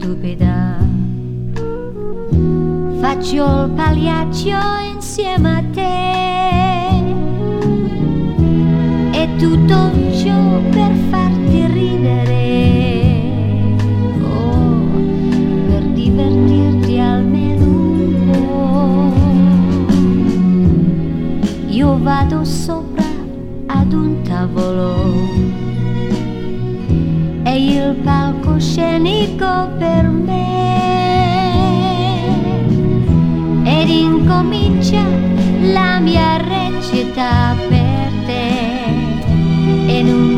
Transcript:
stupida. Faccio il pagliaccio insieme a te e tutto ciò per farti ridere, oh, per divertirti almeno un po'. Io vado sopra ad un tavolo e il palcoscenico per me, ed incomincia la mia recita per te, e non